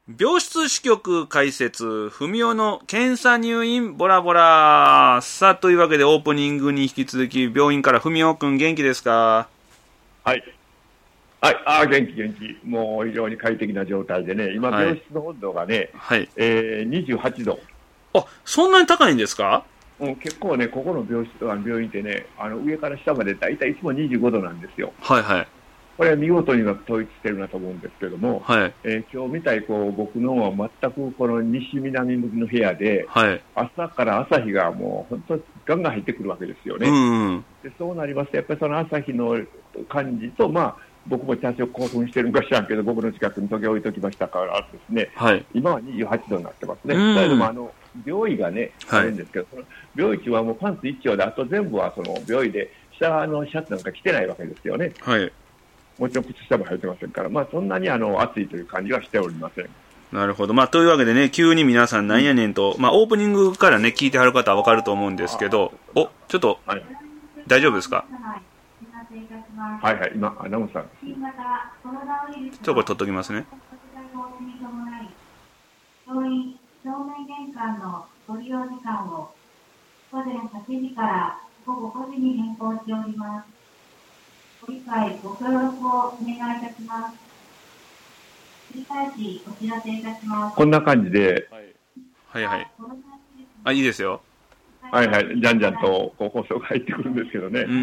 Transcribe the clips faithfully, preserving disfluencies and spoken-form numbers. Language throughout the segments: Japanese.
病室支局解説、ふみおの検査入院ボラボラ。さあ、というわけでオープニングに引き続き、病院からふみおくん元気ですか？ はい。はい、ああ、元気元気。もう非常に快適な状態でね、今、病室の温度がね、はい、えー、にじゅうはちど。 あ、そんなに高いんですか？ うん、結構ね、ここの病室、あの病院ってね、あの上から下までだいたいいつもにじゅうごどなんですよ。 はいはい。 これは見事には統一してるなと思うんですけども、 はい、 えー、今日みたいこう僕のは全くこの西南向きの部屋で、はい、朝から朝日がもう本当ガンガン入ってくるわけですよね。うんうん、でそうなりますとやっぱりその朝日の感じと、まあ、僕も多少興奮してるんか知らんけど僕の近くに時計置いときましたからですね、はい、今はにじゅうはちどになってますね。だけどもあの病院がねあるんですけど、はい、その病院はもうパンツ一丁であと全部はその病院で下のシャツなんか着てないわけですよね。はい、もちろん靴下も履いてませんから、まあ、そんなにあの暑いという感じはしておりません。 なるほど。まあ、というわけでね、急に皆さんなんやねんと、うん、まあ、オープニングからね、聞いてはる方はわかると思うんですけど、お、ちょっと、はい、大丈夫ですか？ はいはい、今、アナウンサーです。 ちょっとこれ取っときますね。 病院正面玄関のご利用時間を午前はちじから午後ごじに変更しております。ご理解、ご協力をお願いいたします。繰り返しお知らせいたします。 こんな感じで、 はいはい。あ、いいですよ。 はいはい、じゃんじゃんとこう放送が入ってくるんですけどね。 うん。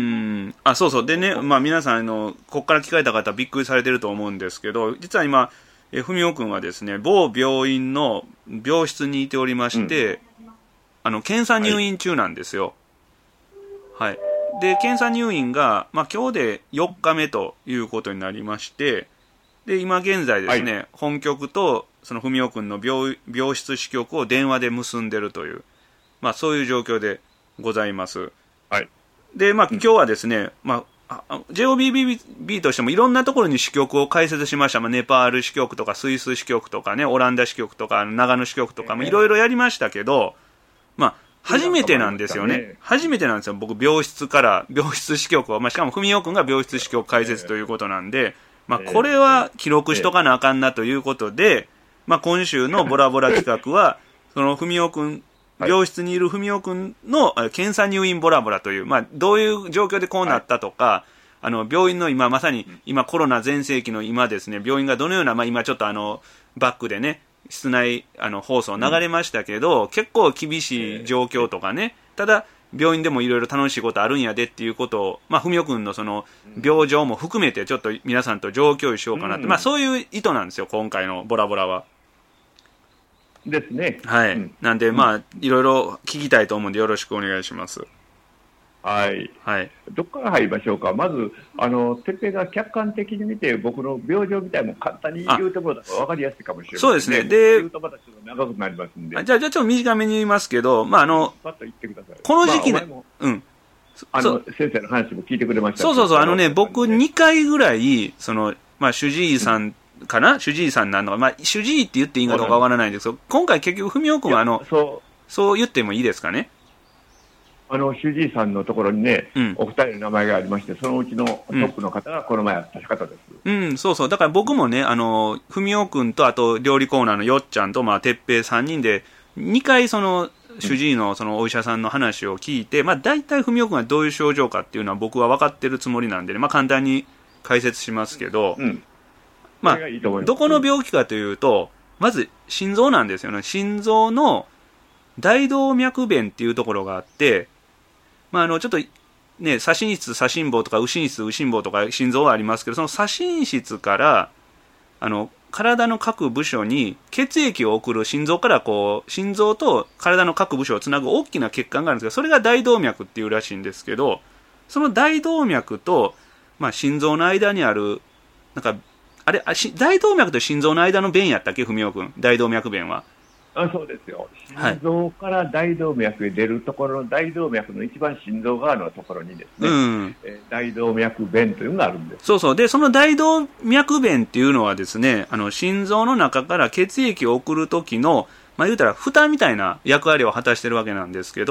あ、そうそう。でね、まあ皆さん、あの、ここから聞かれた方びっくりされてると思うんですけど、実は今、えふみおくんはですね、某病院の病室にいておりまして、うん、あの、検査入院中なんですよ。はい。はいで、検査入院が、まあ、今日でよっかめということになりまして、で、今現在ですね、はい、本局と、そのふみおくんの 病, 病室支局を電話で結んでるという、まあ、そういう状況でございます。はい。で、まあ、今日はですね、うん、まあ、ジェイオービービービー としてもいろんなところに支局を開設しました。まあ、ネパール支局とか、スイス支局とかね、オランダ支局とか、長野支局とかもいろいろやりましたけど、まあ、初めてなんですよね。ね初めてなんですよ。僕、病室から、病室支局を、まあ、しかも、ふみおくんが病室支局開設ということなんで、まあ、これは記録しとかなあかんなということで、まあ、今週のボラボラ企画は、そのふみおくん、病室にいるふみおくんの検査入院ボラボラという、まあ、どういう状況でこうなったとか、あの、病院の今、まさに、今コロナ全盛期の今ですね、病院がどのような、まあ、今ちょっとあの、バックでね、室内あの放送流れましたけど、うん、結構厳しい状況とかね、ただ病院でもいろいろ楽しいことあるんやでっていうことを、まあ、ふみおくんのその病状も含めてちょっと皆さんと情共有しようかなって、うん、まあ、そういう意図なんですよ、今回のボラボラは。 ですね。 はい。うん、なんで、まあ、いろいろ聞きたいと思うんでよろしくお願いします。 はい。 はい。 どこから入りましょうか。まず、あの、てっぺいが客観的に見て、僕の病状みたいも簡単に言うところだと分かりやすいかもしれません、ね。 そうですね。で、 言うとまたちょっと長くなりますんで。 じゃあ、じゃあちょっと短めに言いますけど、まあ、あの、 パッと言ってください。 この時期ね、まあ、うん。 あの、先生の話も聞いてくれました。 そうそうそう、あのね、僕にかいぐらい、その、まあ、主治医さんかな、うん、主治医さんなのか、まあ、主治医って言っていいかどうかわからないんですけど、今回結局、ふみおくんは、あの、そう、そう言ってもいいですかね。 あの主治医さんのところにね、うん、お二人の名前がありまして、そのうちのトップの方がこの前会った方です。 うん、うん、そうそう。だから僕もね、あの、ふみおくんと、あと料理コーナーのよっちゃんと、まあ、てっぺいさんにんで、にかいその、主治医のそのお医者さんの話を聞いて、うん、まあ、大体ふみおくんがどういう症状かっていうのは僕は分かってるつもりなんでね、まあ、簡単に解説しますけど、うん、まあ、いいどこの病気かというと、まず心臓なんですよね。心臓の大動脈弁っていうところがあって、まあ、あのちょっとね、左心室左心房とか右心室右心房とか心臓がありますけど、その左心室からあの体の各部署に血液を送る、心臓からこう心臓と体の各部署をつなぐ大きな血管があるんですけど、それが大動脈っていうらしいんですけど、その大動脈と、まあ、心臓の間にあるなんかあれあし大動脈と心臓の間の弁やったっけ、ふみおくん、大動脈弁は。 あ、そうですよ。心臓から大動脈へ出るところの大動脈の一番心臓側のところにですね、うん、えー、大動脈弁というのがあるんです。 そうそう。で、その大動脈弁っていうのはですね、あの心臓の中から血液を送る時の、まあ、言うたら蓋みたいな役割を果たしてるわけなんですけど、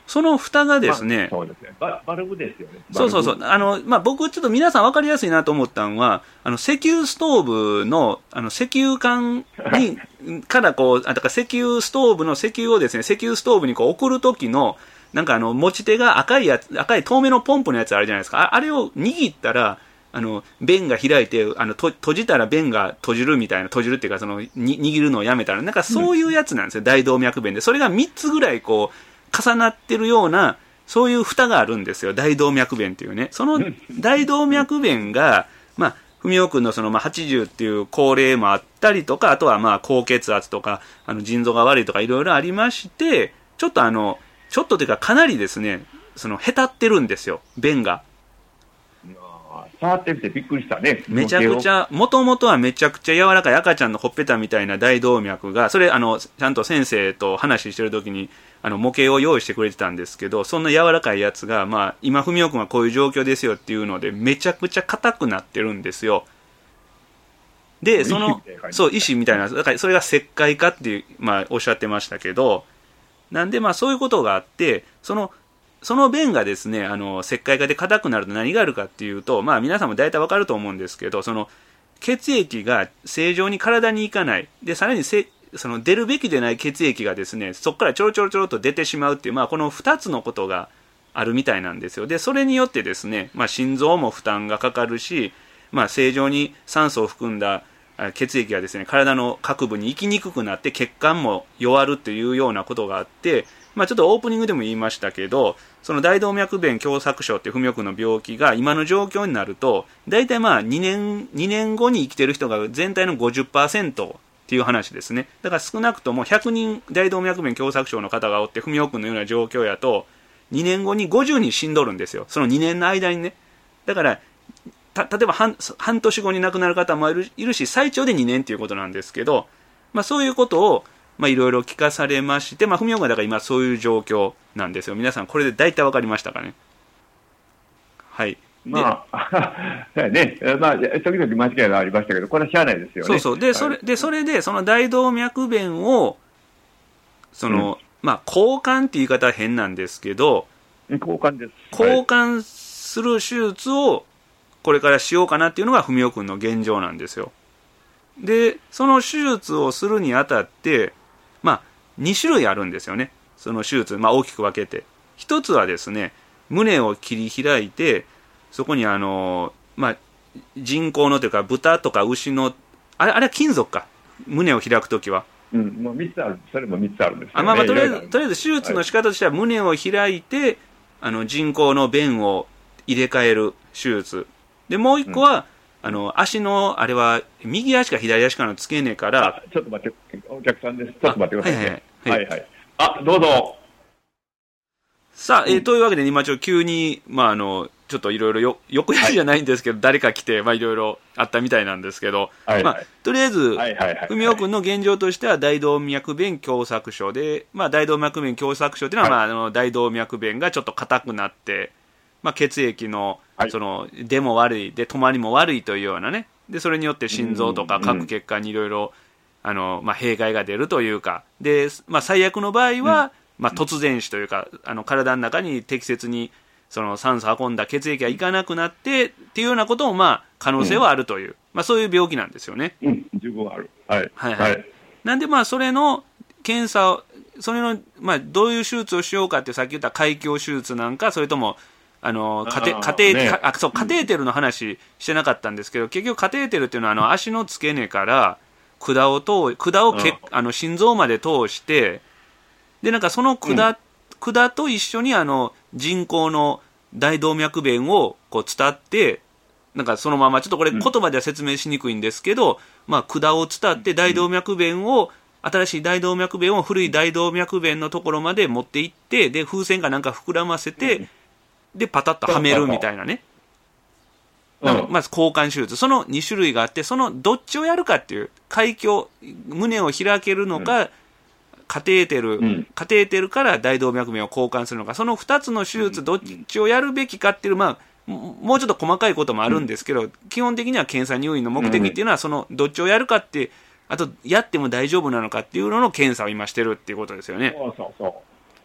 その蓋がですね、 まあ、そうですね。バ、バルブですよね。 そうそうそう。あの、まあ、僕ちょっと皆さん分かりやすいなと思ったのは、あの、石油ストーブの、あの、石油管に、からこう、あ、だから石油ストーブの石油をですね、石油ストーブにこう送るときの、なんかあの、持ち手が赤いやつ、赤い透明のポンプのやつあるじゃないですか。あ、あれを握ったら、あの、弁が開いて、あの、と、閉じたら弁が閉じるみたいな、閉じるっていうか、その、に、握るのをやめたら、なんかそういうやつなんですよ、うん、大動脈弁で。それがみっつぐらいこう、重なってるような、そういう蓋があるんですよ、大動脈弁っていうね。その大動脈弁が、まあ、文雄君のその、まあ、はちじゅうっていう高齢もあったりとか、あとはまあ、高血圧とか、あの、腎臓が悪いとかいろいろありまして、ちょっとあの、ちょっとというかかなりですね、その、へたってるんですよ、弁が。 触ってみてびっくりしたね。 めちゃくちゃ、もともとはめちゃくちゃ柔らかい赤ちゃんのほっぺたみたいな大動脈が、それ、あの、ちゃんと先生と話してるときに、あの、模型を用意してくれてたんですけど、そんな柔らかいやつが、まあ、今、文雄君はこういう状況ですよっていうので、めちゃくちゃ硬くなってるんですよ。で、その、そう、石みたいな、だからそれが石灰化っていう、まあ、おっしゃってましたけど、なんで、まあ、そういうことがあって、その、その弁がですね、あの、石灰化で硬くなると何があるかっていうと、まあ、皆さんも大体わかると思うんですけど、その、血液が正常に体に行かない。で、さらにせ、その出るべきでない血液がですね、そこからちょろちょろちょろと出てしまうっていう、まあ、このふたつのことがあるみたいなんですよ。で、それによってですね、まあ、心臓も負担がかかるし、まあ、正常に酸素を含んだ血液がですね、体の各部に行きにくくなって血管も弱るというようなことがあって、まあ、ちょっとオープニングでも言いましたけど、その大動脈弁狭窄症っていう文雄君の病気が今の状況になると、大体まあ2年、2年後に生きてる人が全体の ごじゅっパーセント っていう話ですね。だから少なくともひゃくにん大動脈弁狭窄症の方がおって文雄君のような状況やと、にねんごにごじゅうにん死んどるんですよ。そのにねんの間にね。だから、た例えば 半, 半年後に亡くなる方もい る, いるし、最長でにねんということなんですけど、まあそういうことを、まあいろいろ聞かされまして、まあ文雄君はだから今そういう状況なんですよ。皆さんこれで大体わかりましたかね。はい。 まあ、そうやね。まあ、時々間違いがありましたけど、これはしゃあないですよね。 そうそう。で、それで、それで、その大動脈弁を、その、うん、まあ、交換っていう言い方は変なんですけど、 交換です。 交換する手術を、これからしようかなっていうのが文雄君の現状なんですよ。で、その手術をするにあたって、まあ、に種類あるんですよね。その手術、まあ大きく分けて。一つはですね、胸を切り開いて、そこにあの、まあ、人工のというか、豚とか牛の、あれ、あれは金属か。胸を開くときは。 うん、まあみっつある。それもみっつあるんですよね。 あ、まあまあ、とりあえず、とりあえず手術の仕方としては、胸を開いて、あの、人工の弁を入れ替える手術。で、もう一個は、うん、あの、足の、あれは、右足か左足かの付け根から。 ちょっと待って、お客さんです。ちょっと待ってください、ね。 はいはい。はい、はい、 あ、どうぞ。 さあ、えー、というわけで、今ちょっと急に、まあ、あの、ちょっといろいろよ、横やりじゃないんですけど、はい、誰か来て、まあ、いろいろあったみたいなんですけど、はいはい、まあ、とりあえず、文雄君の現状としては、大動脈弁狭窄症で、まあ、大動脈弁狭窄症というのは、はい、まあ、あの、大動脈弁がちょっと硬くなって、まあ、血液の、はい、その、出も悪い、で、止まりも悪いというようなね、で、それによって心臓とか各血管にいろいろ、あの、まあ、弊害が出るというか、で、まあ、最悪の場合は、うん、まあ、突然死というか、あの、体の中に適切に、その酸素運んだ血液がいかなくなってっていうようなことも、まあ、可能性はあるという、うん、まあ、そういう病気なんですよね。 うん、十分ある。はい。 はいはい。はい、なんで、まあ、それの検査を、それの、まあ、どういう手術をしようかって、さっき言った開胸手術なんか、それとも、あの、カテ、カテ、ね、かあ、そう、カテーテルの話してなかったんですけど、結局カテーテルっていうのは、あの、足の付け根から、管を通、管をけ、あの、心臓まで通して、で、なんかその管、うん、管と一緒に、あの、人工の大動脈弁を、こう、伝って、なんかそのまま、ちょっとこれ言葉では説明しにくいんですけど、うん、まあ、管を伝って大動脈弁を、新しい大動脈弁を古い大動脈弁のところまで持っていって、で、風船かなんか膨らませて、うんで、パタッとはめるみたいなね。うん、まず交換手術。そのに種類があって、そのどっちをやるかっていう、開胸、胸を開けるのか、うん、カテーテル、うん、カテーテルから大動脈弁を交換するのか、そのふたつの手術、どっちをやるべきかっていう、まあ、もうちょっと細かいこともあるんですけど、うん、基本的には検査入院の目的っていうのは、そのどっちをやるかって、あと、やっても大丈夫なのかっていうのの検査を今してるっていうことですよね。 そうそうそう。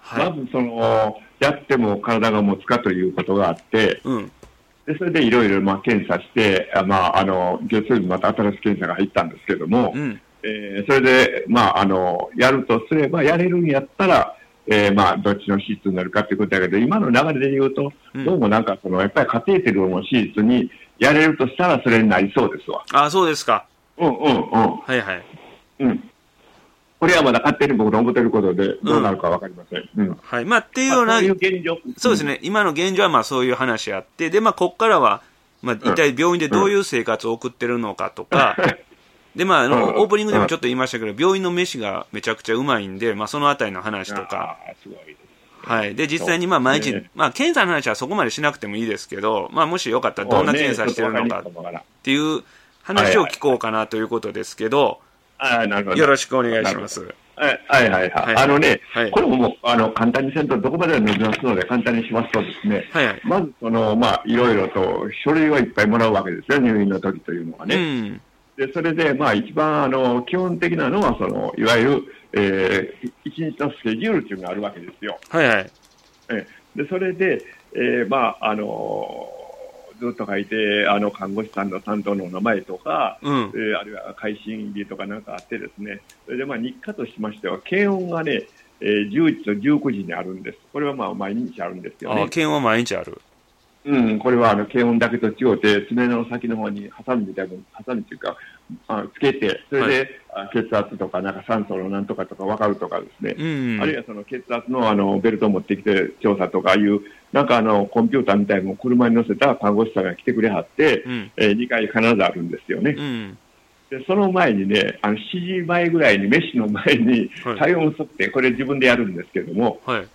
はい、まずその、やっても体が持つかということがあって、うん、でそれでいろいろまあ検査して、まあ、あの月曜日また新しい検査が入ったんですけども、うん、えー、それで、まあ、あのやるとすれば、やれるんやったら、えー、まあどっちの手術になるかということだけど、今の流れで言うと、うん、どうもなんかその、やっぱりカテーテルの手術にやれるとしたら、それになりそうですわ。 あ、そうですか。 うんうんうん。 はいはい。 うん。これはまだ勝手に僕の思っていることで、どうなるかわかりません。うん。うん、 はい。まあ、っていうような、 そういう現状。 そうですね。うん、今の現状はまあそういう話あって、で、まあ、こっからは、まあ、一体病院でどういう生活を送ってるのかとか、うん、で、まあ、あの、うん、オープニングでもちょっと言いましたけど、病院の飯がめちゃくちゃうまいんで、まあ、そのあたりの話とか。 すごいですね。 はい。で、実際にまあ毎日、ね、まあ検査の話はそこまでしなくてもいいですけど、まあもしよかったらどんな検査してるのかっていう話を聞こうかなということですけど、 はいはい、 よろしくお願いします。 はいはいはい。はい、あのね、はい、これももう、あの、簡単にせんとどこまでは伸びますので、簡単にしますとですね、はいはい、まずその、まあ、いろいろと書類をいっぱいもらうわけですよ、入院の時というのはね。うん、で、それで、まあ、一番、あの、基本的なのは、その、いわゆる、えー、一日のスケジュールというのがあるわけですよ。 はいはい。 えで、それで、えー、まあ、あのー、ずっと書いて、あの、看護師さんの担当のお名前とか、うん、えー、あるいは会心日とかなんかあってですね、それで、まあ、日課としましては、検温がね、えー、じゅういちとじゅうくじにあるんです。これはまあ、毎日あるんですよね。 あ、検温は毎日ある。 うん、これはあの検温だけと違って、爪の先の方にハサミみたいな、ハサミというか、あつけて、それで、はい、血圧とか、なんか酸素のなんとかとか分かるとかですね、うん、あるいはその血圧のあのベルトを持ってきて調査とかいう、なんかあのコンピューターみたいなのを車に乗せた看護師さんが来てくれはって、うん、えー、にかい必ずあるんですよね。うん、でその前にね、あのしちじまえぐらいに、飯の前に体温測定、これ自分でやるんですけども、はい、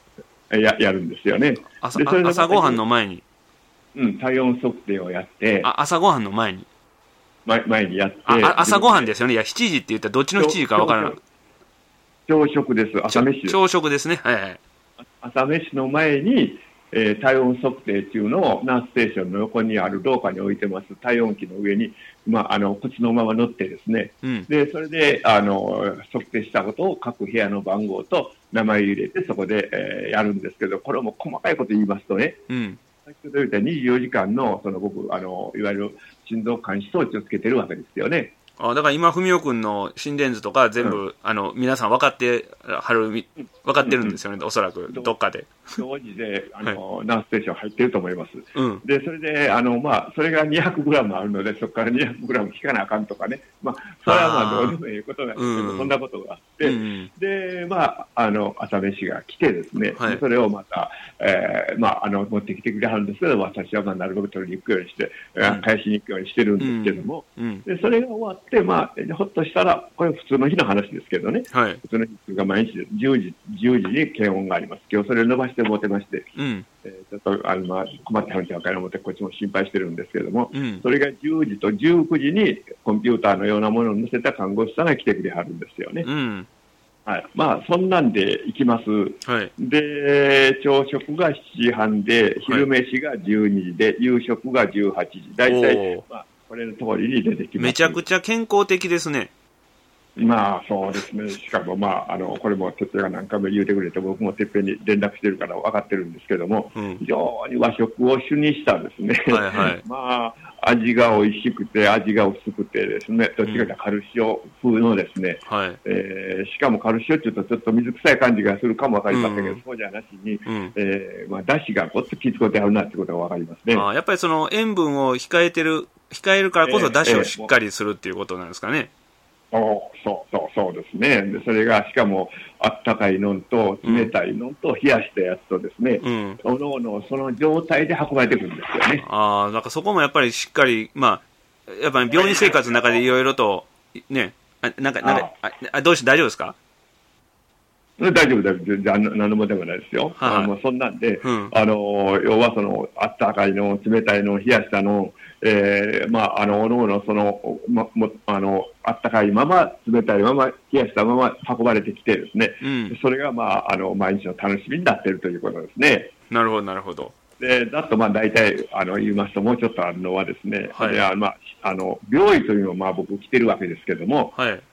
や, やるんですよね。 朝, 朝ごはんの前にうん、体温測定をやって、 あ、朝ごはんの前に前前にやって、 あ、朝ごはんですよね。いや、しちじって言ったらどっちのしちじか分からない。 朝食です。朝飯です。 朝食ですね。はいはい。 朝飯の前に、えー、体温測定っていうのをナースステーションの横にある廊下に置いてます体温計の上に、まあ、あの靴のまま乗ってですね、うん、でそれであの測定したことを各部屋の番号と名前入れてそこで、えー、やるんですけど、これも細かいこと言いますとね、うん、先ほど言ったにじゅうよじかんの、その僕あのいわゆる心臓監視装置をつけてるわけですよね。 あ、だから今文雄君の心電図とか全部、うん、あの皆さん分かってはる、分かってるんですよね、うん、おそらくどっかで同時であの、はい、ナースステーション入ってると思います。うん、でそれであの、まあ、それがにひゃくグラムあるので、そこからにひゃくグラム引かなあかんとかね、まあ、それはまあどうでもいいことなんですけど、うん、そんなことがあって、うん、でまあ、あの朝飯が来てですね、はい、それをまた、えーまあ、あの持ってきてくれはるんですけど、私はまあなるべく取りに行くようにして、うん、返しに行くようにしてるんですけども、うん、でそれが終わってで、まあ、ほっとしたら、これ普通の日の話ですけどね、はい、普通の日が毎日じゅうじ、じゅうじに検温があります。今日それを伸ばして持てまして、うん、えー、ちょっとあの、まあ、困ってはるんちゃうかなと思って、こっちも心配してるんですけども、うん、それがじゅうじとじゅうくじにコンピューターのようなものを載せた看護師さんが来てくれはるんですよね。うん、はい、まあ、そんなんで行きます。はい、で、朝食がしちじはんで、昼飯がじゅうにじで、はい、夕食がじゅうはちじ。大体、まあこれの通りに出てきます。 めちゃくちゃ健康的ですね。 まあそうですね。しかもまあ、あの、これも哲也が何回も言うてくれて、僕もてっぺんに連絡してるから分かってるんですけども、うん、非常に和食を主にしたですね、はいはい、まあ、味が美味しくて、味が薄くてですね、どっちかというとカルシオ風のですね、うん、はい、えー、しかもカルシオっていうとちょっと水臭い感じがするかも分かりませんけど、うん、そうじゃなしに、うん、えー、まあ、だしがごっつきつこてあるなってことが分かりますね。 あ、やっぱりその塩分を控えてる、控えるからこそ出汁をしっかりするっていうことなんですかね。 えーえー、そうそうそうですね。でそれがしかもあったかいのと冷たいのと冷やしたやつとですね、うん、おのおのその状態で運ばれてくるんですよね。 ああ、なんかそこもやっぱりしっかり、まあやっぱり病院生活の中でいろいろとね、あ、なんかなんかああどうして大丈夫ですか？ 大丈夫、大丈夫、何もでもないですよ。はいはい、もうそんなんで、うん、あの要はそのあったかいの、冷たいの、冷やしたの、えー、まああのおのおのその、ま、もあのあったかいまま、冷たいまま、冷やしたまま運ばれてきてですね、うん、それがまああの毎日の楽しみになっているということですね。 なるほど、なるほど。 でだとまあ大体あの言いますともうちょっとあるのはですね、はい、でまああの病院というのをまあ僕来てるわけですけども。はい、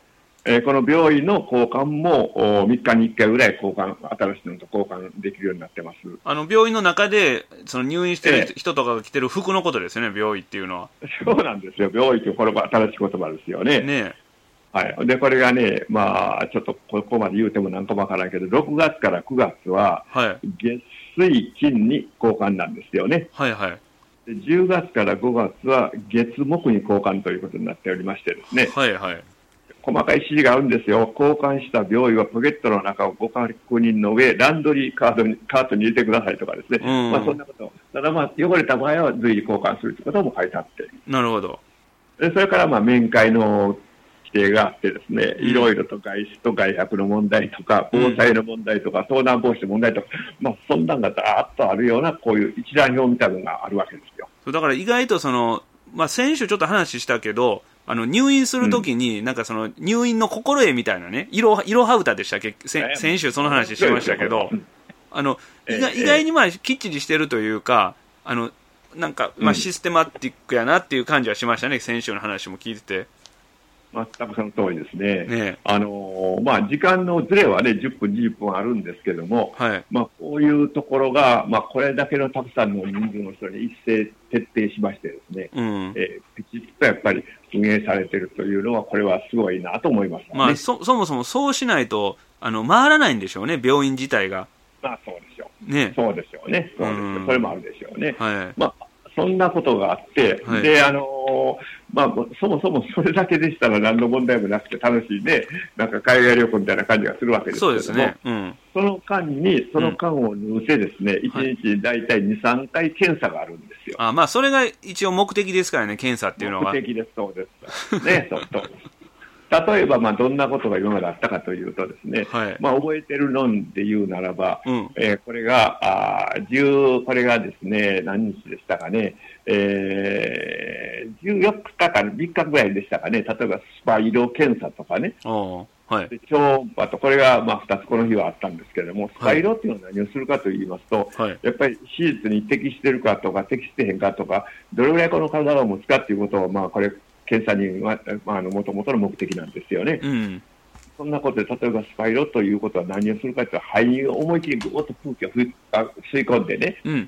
えー、この病院の交換もみっかにいっかいぐらい交換、新しいのと交換できるようになってます。 あの病院の中でその入院してる人とかが着てる服のことですよね、病院っていうのは。 そうなんですよ、病院ってこれは新しい言葉ですよね。 ねはい、でこれがね、まあ、ちょっとここまで言うてもなんかわからないけど、ろくがつからくがつは月水金に交換なんですよね。 はいはい。 でじゅうがつからごがつは月木に交換ということになっておりましてですね。 はいはい。 細かい指示があるんですよ。交換した病院はポケットの中をご確認の上、ランドリーカードにカートに入れてくださいとかですね。うん、まあそんなこと。ただまあ汚れた場合は随時交換するということも書いてあって。 なるほど。 でそれからまあ面会の規定があってですね、いろいろと外出と外泊の問題とか、防災の問題とか、盗難防止の問題とか、まあそんなんがざーっとあるようなこういう一覧表みたいなのがあるわけですよ。 そうだから意外とその、まあ先週ちょっと話したけど、あの入院するときに、なんかその入院の心得みたいなね、いろは歌でしたっけ、先週その話しましたけど、あの意外、意外にまあきっちりしてるというか、あのなんかまあシステマティックやなっていう感じはしましたね、先週の話も聞いてて。 全くその通りですね。ねあのまあ、時間のずれはね、じゅっぷん、にじゅっぷんあるんですけども、はいまあ、こういうところが、まあ、これだけのたくさんの人数の人に一斉徹底しましてですね、うんえー、きちっとやっぱり運営されているというのは、これはすごいなと思います、ねまあ、そ, そもそもそうしないとあの回らないんでしょうね、病院自体が。 まあ、そうでしょう。ね、そうでしょうね。そうですよ、うん、それもあるでしょうね。はいまあそんなことがあって、はい、で、あのー、まあ、そもそもそれだけでしたら何の問題もなくて楽しいね、なんか海外旅行みたいな感じがするわけですけども、そうですね。うん、その間に、その間を抜せですね、うん、いちにち大体に、さんかい検査があるんですよ。 あ、まあ、それが一応目的ですからね、検査っていうのは。 目的です、そうです。ね、そうそう。例えば、まあ、どんなことが今まであったかというとですね、はい、まあ、覚えてるのんで言うならば、うんえー、これが、あ10これがですね、何日でしたかね、えー、じゅうよっかかみっかぐらいでしたかね、例えばスパイロ検査とかね、はい、で超音波と、これが、まあ、ふたつこの日はあったんですけれども、スパイロっていうのは何をするかと言いますと、はい、やっぱり手術に適してるかとか、適してへんかとか、どれぐらいこの体を持つかということを、まあ、これ、検査には、まあ、あの元々の目的なんですよね、うん、そんなことで、例えばスパイロということは何をするかというと、肺を思い切りぐーっと空気を吸い込んでね、うん、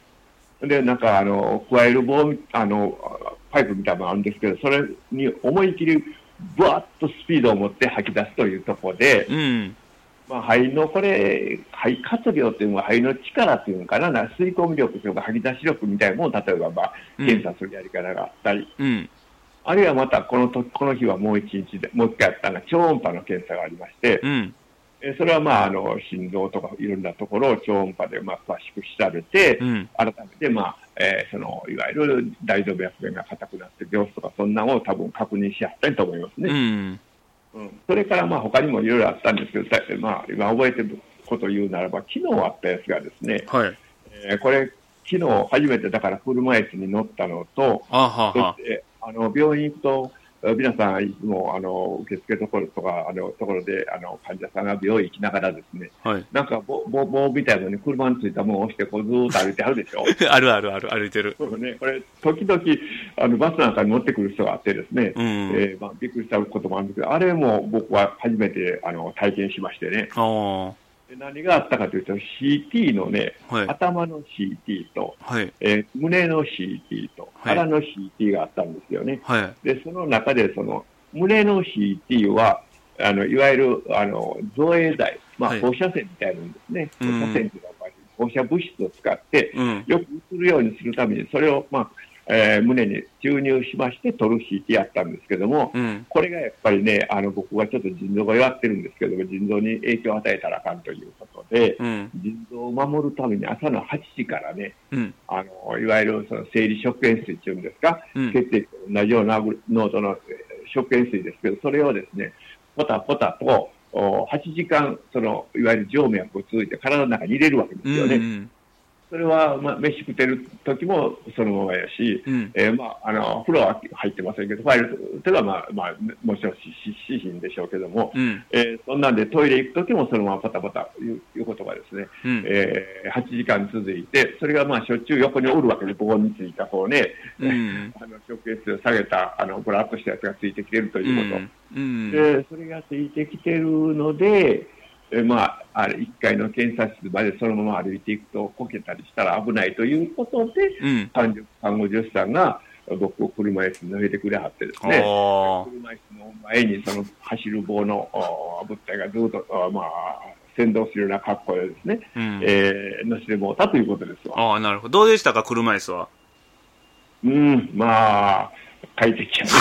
でなんかあの加える棒あのパイプみたいなのがあるんですけど、それに思い切りぶわっとスピードを持って吐き出すというところで、うんまあ、肺のこれ、肺活量というのは肺の力というのかな、吸い込み力というか吐き出し力みたいなものを例えば、まあ、検査するやり方があったり。うんあるいはまたこのとこの日はもう一日でもう一回やったのが超音波の検査がありまして、うん、えそれはまああの心臓とかいろんなところを超音波でまあ詳しく調べて、うん、改めてまあ、えー、そのいわゆる大動脈弁が硬くなって病死とかそんなのを多分確認し合ったりと思いますね。うんうん、それからまあ他にもいろいろあったんですけど、まあ、今覚えてることを言うならば昨日あったやつがですね、はいえー、これ昨日初めてだから車椅子に乗ったのと、あははそしてあの病院行くと皆さんいつもあの受付ところとかあのところであの患者さんが病院行きながらですね、はい、なんか棒棒みたいなのに車についたものを押してこうずーっと歩いてあるでしょあるあるある歩いてる。 そうね、これ時々あのバスなんかに乗ってくる人があってですね、うんえーまあ、びっくりしたこともあるんですけど、あれも僕は初めてあの体験しましてね。あで何があったかというと シーティー のね、はい、頭の シーティー と、はいえー、胸の シーティー と腹の シーティー があったんですよね、はい、でその中でその胸の シーティー はあのいわゆるあの造影剤、まあ、放射線みたいなんですね、はい、放射線というのは放射物質を使って、うん、よく映るようにするためにそれを、まあえー、胸に注入しまして取る シーティー やったんですけども、うん、これがやっぱりねあの僕はちょっと腎臓が弱ってるんですけども腎臓に影響を与えたらあかんということで、うん、腎臓を守るために朝のはちじからね、うん、あのいわゆるその生理食塩水っていうんですか、うん、血液と同じような濃度の食塩水ですけどそれをですねポタポタとはちじかんそのいわゆる静脈を通じて体の中に入れるわけですよね、うんうんそれは、まあ、飯食ってる時もそのままやし、うん、えー、まあ、あの、風呂は入ってませんけど、ファイルというのは、まあ、まあ、もちろんしひんでしょうけども、うん、えー、そんなんでトイレ行く時もそのままパタパタいういうことがですね、うん、えー、はちじかん続いて、それがまあ、しょっちゅう横におるわけで、棒についた方ね、うん、あの、食塩水を下げた、あの、ぼらっとしたやつがついてきてるということ。うん、で、それがついてきてるので、えまあ、あれいっかいの検査室までそのまま歩いていくとこけたりしたら危ないということで、うん、看護助手さんが僕を車椅子に乗せてくれはってですね、車椅子の前にその走る棒の物体がずっと、まあ、先導するような格好でですね、うん、えー、乗せてもうたということですわ。 ああ、なるほど。どうでしたか、車椅子は。 うん、まあ、快適やな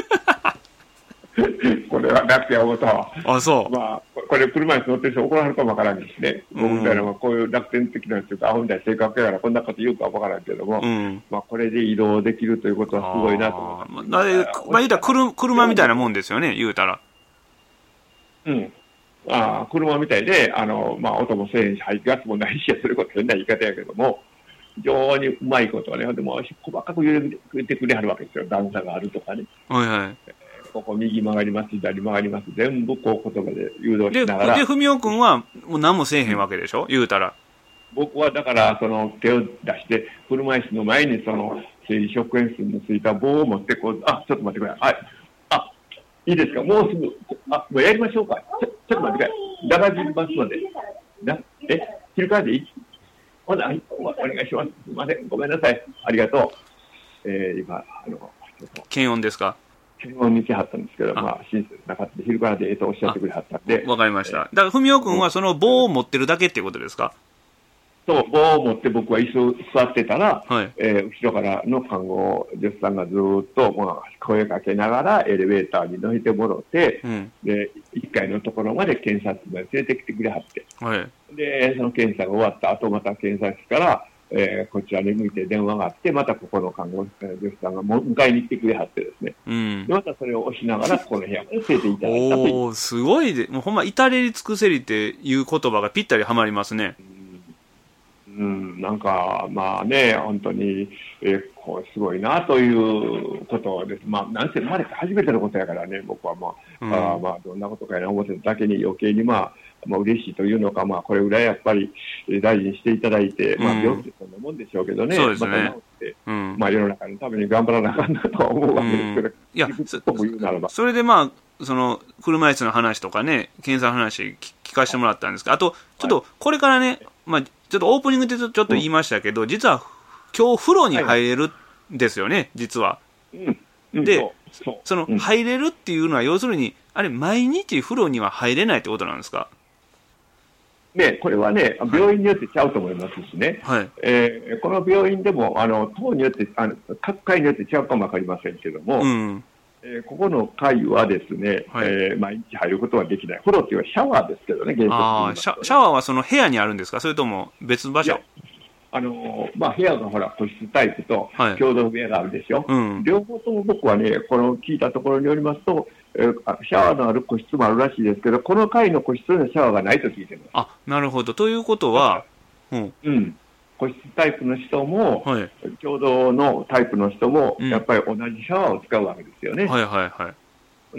これは楽や思うと。 あ、そう。 まあ、これ車椅子乗ってる人怒られるかもわからんですね。僕みたいなのはこういう楽天的なというか、アホみたいな性格やからこんなこと言うかわからんけども、うん、まあこれで移動できるということはすごいなと思います。 まあ、まあ、言うたら車、車みたいなもんですよね、言うたら。 うん。ああ、車みたいで、あの、まあ音もせえへんし、排気ガスもないし、そういうこと変な言い方やけども、非常にうまいことはね、でも細かく言ってくれはるわけですよ。段差があるとかね。 はいはい。 ここ右曲がります、左曲がります。全部こう言葉で誘導しながら。 で、文雄君はもう何もせえへんわけでしょ、言うたら。 僕はだから、その手を出して、車椅子の前にその生理食塩水のついた棒を持ってこう、あ、ちょっと待ってください。はい。あ、いいですか、もうすぐ、あ、もうやりましょうか。ちょ、ちょっと待ってください。だがじますので。な、え、昼からでいい？ほな、お願いします。すみません。ごめんなさい。ありがとう。えー、今、あの、 検温ですか？ 検温見てはったんですけど、あまあ、親切なかったで、昼からでええとおっしゃってくれはったんで。 わかりました。だから、文雄君はその棒を持ってるだけっていうことですか？ そう、棒を持って僕は椅子座ってたら、はい、えー、後ろからの看護助手さんがずっと、まあ、声かけながらエレベーターに乗せてもろて、うん、で、いっかいのところまで検査室まで連れてきてくれはって、はい、で、その検査が終わった後、また検査室から、えー、こちらに向いて電話があって、またここの看護助手さんがも迎えに来てくれはってですね、うん、でまたそれを押しながら、この部屋まで連れていただいたという。 おー、すごいで、もうほんま、至れり尽くせりっていう言葉がぴったりはまりますね。 うん、なんか、まあね、本当に、えー、こうすごいなということです。まあ、なんせ生まれて初めてのことやからね、僕はまあ、うん、あまあ、どんなことかや思ってただけに余計にまあ、まあ、嬉しいというのか、まあ、これぐらいやっぱり大事にしていただいて、うん、まあ、病気ってそんなもんでしょうけどね、 そうですね、 また治って、うん、まあ、世の中のために頑張らなあかんなとは思うわけですけど、うん、いや、 そ, それでまあ、その、車椅子の話とかね、検査の話聞かせてもらったんですけど、あと、ちょっと、これからね、はい、まあ、ちょっとオープニングでちょっと言いましたけど、うん、実は今日風呂に入れるんですよね、はい、実は。うんうん、で、そ, その、うん、入れるっていうのは要するに、あれ、毎日風呂には入れないってことなんですか？ ね、これはね、病院によってちゃうと思いますしね、はい、えー、この病院でも、あの、等によって、あの、各階によって違うかもわかりませんけども、うん、えー、ここの階はですね、はい、えー、毎日入ることはできない。風呂っていうのはシャワーですけどね、現あシャ、シャワーはその部屋にあるんですか？それとも別場所？ あのまあ、部屋がほら、個室タイプと共同部屋があるでしょ、はい、うん、両方とも僕はね、この聞いたところによりますと、えー、シャワーのある個室もあるらしいですけど、この階の個室にはシャワーがないと聞いてます。 あ、なるほど。ということは、 うん、うん、個室タイプの人も、はい、共同のタイプの人も、やっぱり同じシャワーを使うわけですよね。 うん、はいはいはい。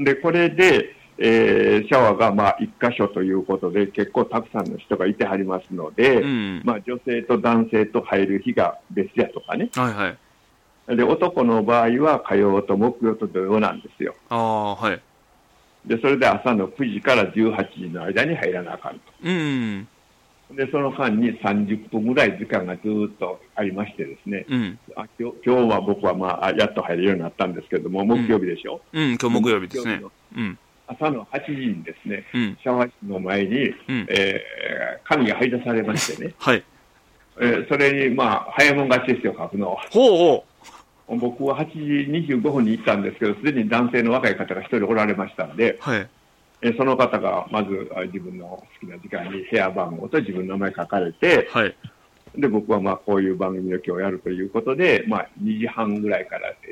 で、これで、えー、シャワーがまあ一箇所ということで結構たくさんの人がいてはりますので、うん、まあ女性と男性と入る日が別やとかね。はいはい。で、男の場合は火曜と木曜と土曜なんですよ。 ああ、はい。 で、それで朝のくじからじゅうはちじの間に入らなあかんと。うん。で、その間にさんじゅっぷんぐらい時間がずっとありましてですね。うん。あ今日、今日は僕はまあ、やっと入るようになったんですけども、木曜日でしょ。 うん、うん、今日木曜日ですね。うん。 朝のはちじにですね、うん、シャワー室の前に、うん、えー、紙が配達されましてね、はい、えー、それに、まあ、早いもん勝ちですよ、書くのは。ほうほう。僕ははちじにじゅうごふんに行ったんですけど、すでに男性の若い方が一人おられましたんで、はい、えー、その方がまず自分の好きな時間に部屋番号と自分の名前書かれて、はい、で僕はまあこういう番組を今日やるということで、まあ、にじはんぐらいから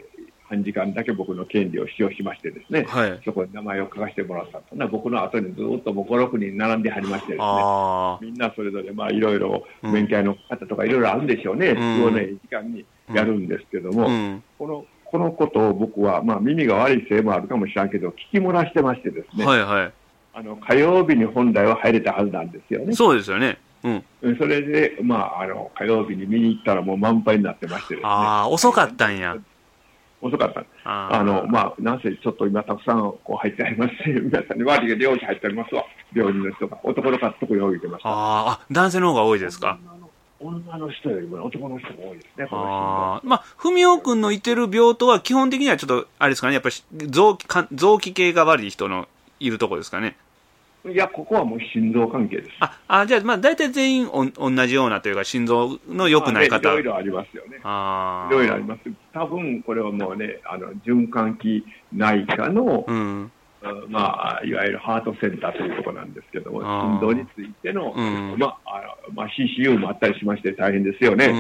半時間だけ僕の権利を使用しましてですね、はい、そこに名前を書かせてもらったと。僕の後にずっともうご、ろくにん並んではりましてですね、みんなそれぞれまあいろいろ面会の方とかいろいろあるんでしょうね、都合のいい時間にやるんですけども、うん、このこのことを僕は、まあ、耳が悪いせいもあるかもしれんけど聞き漏らしてましてですね、はいはい、あの火曜日に本来は入れたはずなんですよね。 そうですよね。うん、 それで、まあ、あの火曜日に見に行ったらもう満杯になってましてですね。 ああ、遅かったんや。 遅かった。ああの、まあ、なんせちょっと今たくさんこう入ってありますし、皆さんに周りが両手入ってありますわ。病人の人が。男の方とこに置いてました。 ああ、男性の方が多いですか。 女の人よりも男の人が多いですね。 ああ、まあ、文雄君のいてる病棟は基本的にはちょっと、あれですかね、やっぱり臓器か、臓器系が悪い人のいるとこですかね。 いや、ここはもう心臓関係です。 あ、あじゃあ、まあ、大体全員お同じようなというか、心臓の良くない方。 いろいろありますよね。 あいろいろあります。多分、これはもうね、あの、循環器内科の、うん、まあ、いわゆるハートセンターというところなんですけども、心臓についての、うん、まあ、あのまあ、シーシーユー もあったりしまして大変ですよね。うん、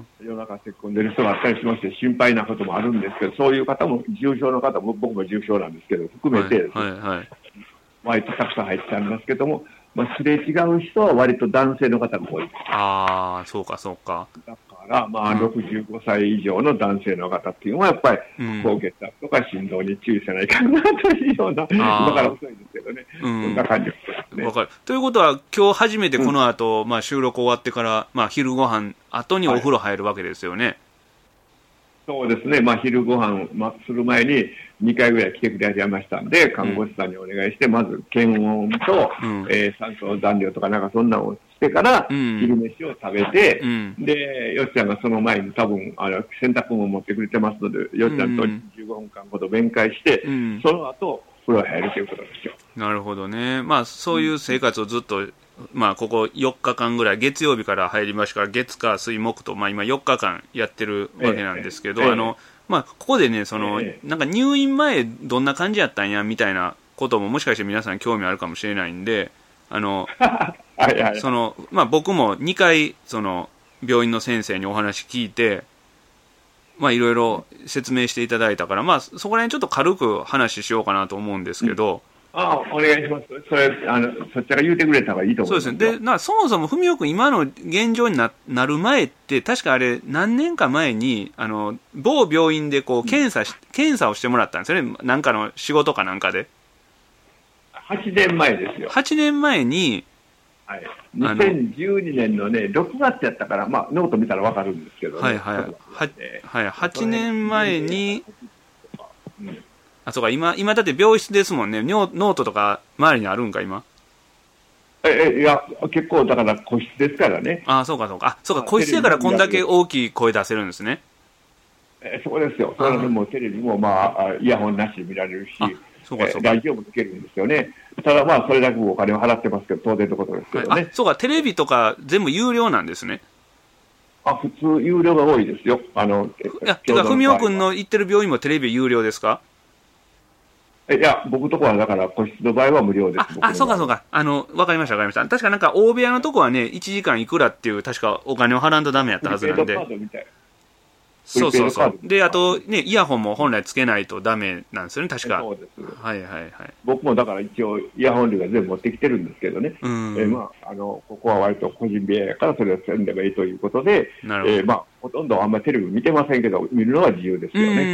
夜中せっこんでる人があったりしまして心配なこともあるんですけど、そういう方も、重症の方も、僕も重症なんですけど、含めてですね、はいはいはい、割とたくさん入ってありますけども、まあ、すれ違う人は割と男性の方が多いです。 ああ、そうかそうか。 だから、まあ、ろくじゅうごさい以上の男性の方っていうのは、やっぱり、高血圧とか心臓に注意せないかなというような、だから遅いですけどね、うん、そんな感じですね。 わかる。ということは、今日初めてこの後、うん、まあ、収録終わってから、まあ、昼ご飯後にお風呂入るわけですよね。はい、 そうですね、まあ、昼ご飯、まあ、する前ににかいぐらい来てくれましたんで、看護師さんにお願いして、うん、まず検温と、うん、えー、酸素残量とかなんかそんなのをしてから、うん、昼飯を食べて、うん、で、よっちゃんがその前に多分、あの、洗濯物を持ってくれてますので、よっちゃんとじゅうごふんかんほど面会して、うん、その後、風呂に入るということですよ。 なるほどね。まあ、そういう生活をずっと、まあ、ここよっかかんぐらい、月曜日から入りましたから、月火水木と、まあ、今よっかかんやってるわけなんですけど、えええ、あの、まあ、ここでね、その、え、なんか入院前どんな感じやったんやみたいなことももしかして皆さん興味あるかもしれないんで、あの、はいはい、その、まあ、僕もにかい、その、病院の先生にお話聞いて、まあ、いろいろ説明していただいたから、まあ、そこら辺ちょっと軽く話しようかなと思うんですけど、 うん、ああ、お願いします。それ、あの、そっちが言うてくれた方がいいと思います。 そうですね。で、なそもそも文雄君、今の現状に な, なる前って、確かあれ、何年か前に、あの、某病院でこう、検査し、検査をしてもらったんですよね。なんかの仕事かなんかで。 はちねんまえですよ。 はちねんまえに、 はい。にせんじゅうにねんのね、ろくがつやったから、まあ、ノート見たらわかるんですけどね。 はいはい。は、はい、はちねんまえに、うん、あ、そうか、今、今だって病室ですもんね。ノートとか周りにあるんか、今。 え、え、いや、結構だから個室ですからね。 あ、そうかそうか。あ、そうか、個室だからこんだけ大きい声出せるんですね。 え、そうですよ。それでもテレビもまあ、イヤホンなしで見られるし、そうかそうか、ラジオもつけるんですよね。ただまあ、それだけお金を払ってますけど、当然のことですけどね。はい、 あ、そうか、テレビとか全部有料なんですね。 あ、普通有料が多いですよ。あの、 いや、てか、文雄君の行ってる病院もテレビ有料ですか？ いや、僕とこはだから個室の場合は無料です。 あ、あ、そうかそうか。あの、わかりましたわかりました。確かなんか大部屋のとこはね、いちじかんいくらっていう、確かお金を払わんとダメやったはずなんで。そうそうそう。で、あとね、イヤホンも本来つけないとダメなんですよね、確か。そうです。はいはいはい。 僕もだから一応イヤホン類は全部持ってきてるんですけどね。うん。えー、まあ、あの、ここは割と個人部屋やからそれをせんでもいいということで、なるほど。えー、まあ、ほとんどあんまりテレビ見てませんけど、見るのは自由ですよね。うん。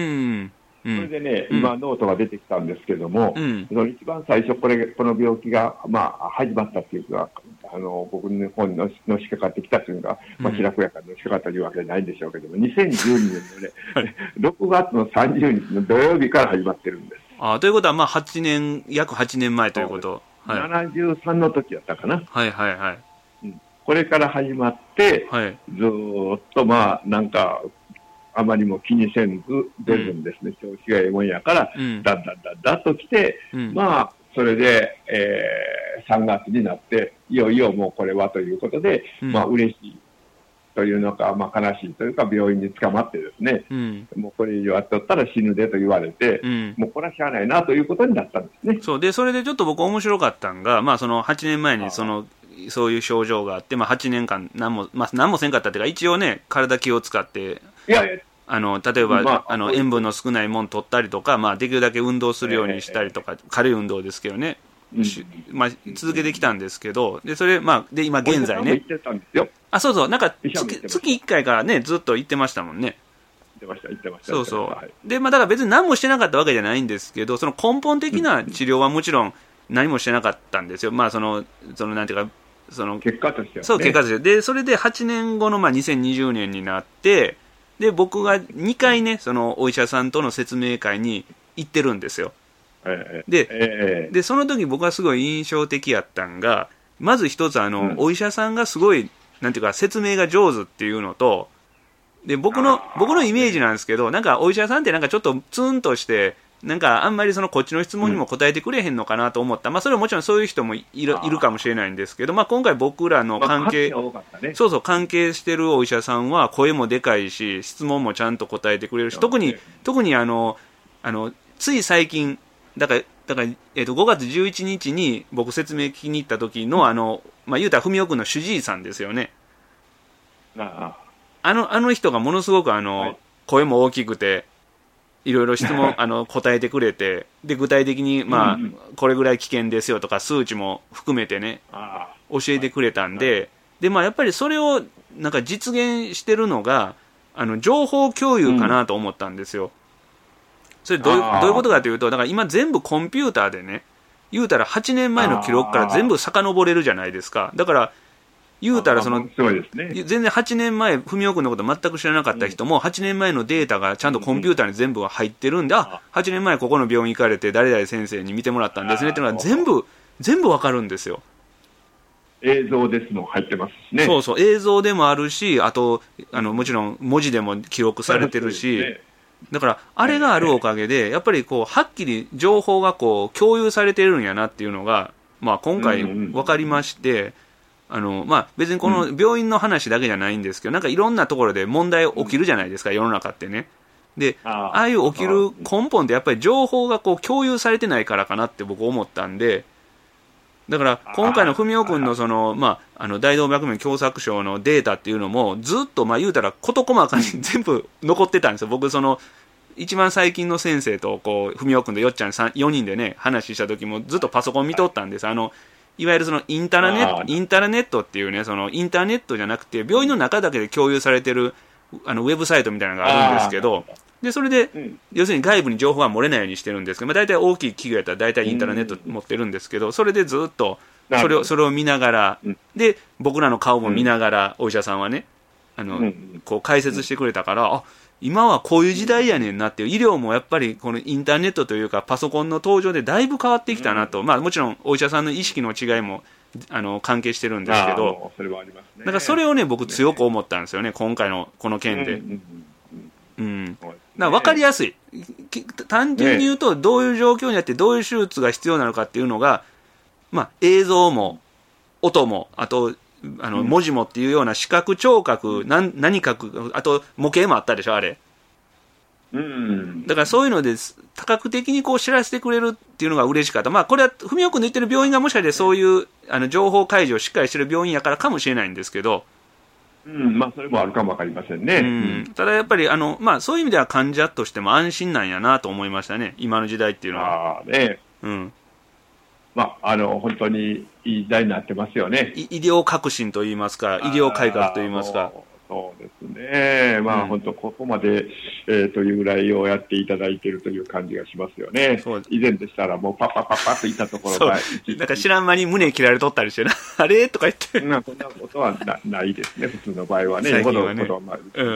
それでね、うん、今ノートが出てきたんですけども、うん、その一番最初これ、この病気が、まあ、始まったっていうか、あの、僕の方にのしのしかかってきたというのが、まあ、白子やからのしかかったというわけじゃないんでしょうけども、にせんじゅうにねんのね、はい、ろくがつのさんじゅうにちの土曜日から始まってるんです。 ああ、ということは、まあ、はちねん、約はちねんまえということ。 はい、ななじゅうさんの時やったかな。 はいはいはい。 うん、これから始まって、はい、ずーっと、まあ、なんか、あまりも気にせんず出るんですね。調子がええもんやから、うん、だんだんだんだんと来て、うん、まあ、それで、えー、さんがつになって、いよいよもうこれはということで、うん、まあ、嬉しいというのか、まあ、悲しいというか、病院に捕まってですね、うん、もうこれ以上やっとったら死ぬでと言われて、うん、もうこれはしゃあないなということになったんですね。 そう。で、それでちょっと僕面白かったんが、まあ、そのはちねんまえにその、そういう症状があって、まあ、はちねんかん何も、まあ、何もせんかったっていうか、一応ね、体気を使って、 いやいや、 あの例えば、まあ、あの塩分の少ないもの取ったりとか、まあ、できるだけ運動するようにしたりとか、えー、軽い運動ですけどね、うん、まあ、続けてきたんですけど、でそれ、まあ、で今現在ね、あ、そうそう、なんか月、月いっかいからね、ずっと行ってましたもんね。 言ってました、言ってました。 そうそう。はい、で、まあ、だから別に何もしてなかったわけじゃないんですけど、その根本的な治療はもちろん何もしてなかったんですよ。まあ、その、そのなんていうか、その結果としては、ね、 そう、結果として。で、それではちねんごの、まあ、にせんにじゅうねんになって、で、僕がにかいね、そのお医者さんとの説明会に行ってるんですよ。 えー、 で、 えー、 で、その時僕はすごい印象的やったんが、まず一つ、あの、うん、お医者さんがすごい、なんていうか、説明が上手っていうのと、で、僕の、僕のイメージなんですけど、なんかお医者さんってなんかちょっとツンとして、なんかあんまりそのこっちの質問にも答えてくれへんのかなと思った。まあそれはもちろんそういう人もいる、いるかもしれないんですけど、まあ今回僕らの関係、 まあね、 そうそう、関係してるお医者さんは声もでかいし、質問もちゃんと答えてくれるし、特に、特にあの、あの、つい最近、だから、だから、えっと、ごがつじゅういちにちに僕説明聞きに行った時の、あの、まあ言うたら文雄君の主治医さんですよね。 ああ。 あの、あの人がものすごくあの、はい、声も大きくて、いろいろ質問、あの、答えてくれて、で、具体的に、まあ、うんうん、これぐらい危険ですよとか、数値も含めてね、教えてくれたんで、はい、で、まあ、やっぱりそれを、なんか実現してるのが、あの、情報共有かなと思ったんですよ。うん、それどういう、どういうことかというと、だから今全部コンピューターでね、言うたらはちねんまえの記録から全部遡れるじゃないですか。だから、言うたらその、全然はちねんまえ、文雄君のこと全く知らなかった人も、はちねんまえのデータがちゃんとコンピューターに全部入ってるんで、あ、はちねんまえここの病院行かれて、誰々先生に見てもらったんですねっていうのが全部、全部わかるんですよ。 映像ですの入ってますしね。 そうそう、映像でもあるし、あと、あの、もちろん文字でも記録されてるし、だから、あれがあるおかげで、やっぱりこう、はっきり情報がこう、共有されてるんやなっていうのが、まあ今回分かりまして、あの、まあ別にこの病院の話だけじゃないんですけど、なんかいろんなところで問題起きるじゃないですか、世の中ってね。で、ああいう起きる根本ってやっぱり情報がこう、共有されてないからかなって僕思ったんで、だから今回の文雄君のその、まあ、あの大動脈弁狭窄症のデータっていうのもずっとまあ言うたら事細かに全部残ってたんですよ。僕その一番最近の先生とこう文雄君とよっちゃんよにんでね話した時もずっとパソコン見とったんです。あのいわゆるそのインターネットインターネットっていうね、そのインターネットじゃなくて病院の中だけで共有されてるあのウェブサイトみたいなのがあるんですけど、でそれで、うん、要するに外部に情報は漏れないようにしてるんですけど、まあ、大体大きい企業やったら大体インターネット持ってるんですけど、それでずっとそれをそれを見ながら、うん、で僕らの顔も見ながら、うん、お医者さんはねあの、うん、こう解説してくれたから、あ今はこういう時代やねんなっていう、医療もやっぱりこのインターネットというかパソコンの登場でだいぶ変わってきたなと、まあ、もちろんお医者さんの意識の違いもあの関係してるんですけど、 それはありますね。 だからそれをね僕強く思ったんですよね、今回のこの件で。うんうん、だから分かりやすい、単純に言うとどういう状況にあってどういう手術が必要なのかっていうのが、まあ、映像も音もあとあの文字もっていうような視覚聴覚何何かあと模型もあったでしょあれ、うん、だからそういうので多角的にこう知らせてくれるっていうのが嬉しかった。まあこれは文雄君の言ってる病院がもしかしてそういうあの情報開示をしっかりしてる病院やからかもしれないんですけど、 うん、まあそれもあるかもわかりませんね。うん、ただやっぱりあの、まあ、そういう意味では患者としても安心なんやなと思いましたね、今の時代っていうのは。 ああね、 うん、 まああの本当にいい時代になってますよね。 医療革新といいますか、医療改革といいますか。 そうですね、まあ、うん、本当ここまで、えー、というぐらいをやっていただいているという感じがしますよね。以前でしたらもうパッパッパッパッといったところがなんか知らん間に胸切られとったりしてなあれとか言ってな、そんなことは な, ないですね普通の場合はね。 最近はね、うん、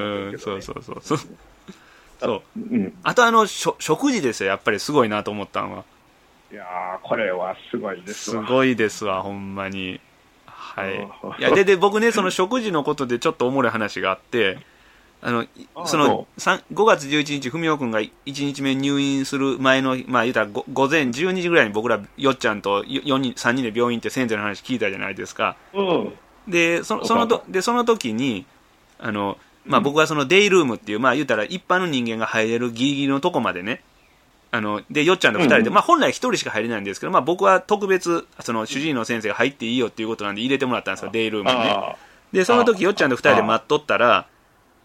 そうそうそうそうそう、うん、あとあの食事ですよ、やっぱりすごいなと思ったのは。 いやーこれはすごいですわ。 すごいですわほんまに。はい、いやでで僕ねその食事のことでちょっとおもろい話があって、あのそのごがつじゅういちにち文雄君がいちにちめ入院する前の、まあ言うたら午前じゅうにじぐらいに僕らよっちゃんとよにんさんにんで病院って先生の話聞いたじゃないですか、うん、で そ, そのとでその時にあの、まあ、僕はそのデイルームっていう、まあ言うたら一般の人間が入れるギリギリのとこまでね、あのでよっちゃんとふたりで、うん、まあ、本来ひとりしか入れないんですけど、まあ、僕は特別その主治医の先生が入っていいよっていうことなんで入れてもらったんですよ、デイルームにね。でその時よっちゃんとふたりで待っとったら、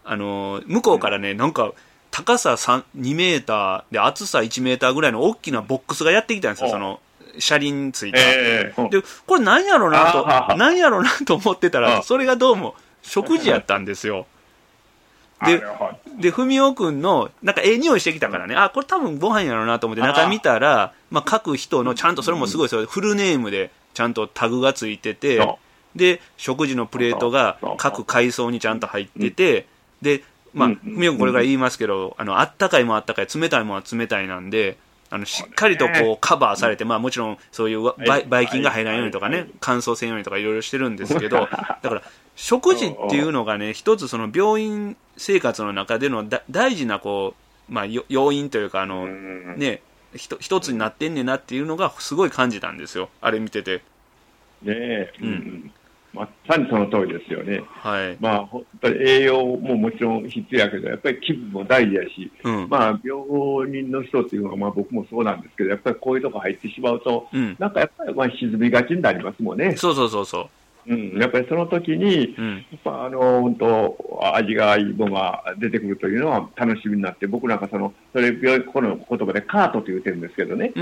あの向こうからね、なんか高さにメーターで厚さいちメーターぐらいの大きなボックスがやってきたんですよ、その車輪ついた、えー、でこれ何やろうなと何やろうなと思ってたら、それがどうも食事やったんですよ。で、で、文雄くんの、なんかええ匂いしてきたからね、あ、これ多分ご飯やろうなと思って中見たら、まあ各人のちゃんとそれもすごいですよ、フルネームでちゃんとタグがついてて、で、食事のプレートが各階層にちゃんと入ってて、で、まあ、文雄くんこれから言いますけど、あの、あったかいもんあったかい、冷たいもんは冷たいなんで、あの、しっかりとこうカバーされて、まあもちろんそういうばい菌が入らないようにとかね、乾燥せんようにとかいろいろしてるんですけど、だから、食事っていうのがね、一つその病院生活の中でのだ大事なこう、まあ、要因というか、あの、ね、ひ一つになってんねんなっていうのがすごい感じたんですよ、あれ見てて。 ねえ、うん。まさにその通りですよね。 はい。 まあ、本当に栄養ももちろん必要やけど、やっぱり気分も大事やし、うん、まあ、病人の人っていうのは、まあ僕もそうなんですけど、やっぱりこういうとこ入ってしまうと、うん、なんかやっぱりまあ沈みがちになりますもんね。 そうそうそうそう。 うん、やっぱりその時に、うん、やっぱあの、本当、味がいいものが出てくるというのは楽しみになって、僕なんかその、それ、この言葉でカートと言ってるんですけどね、うん、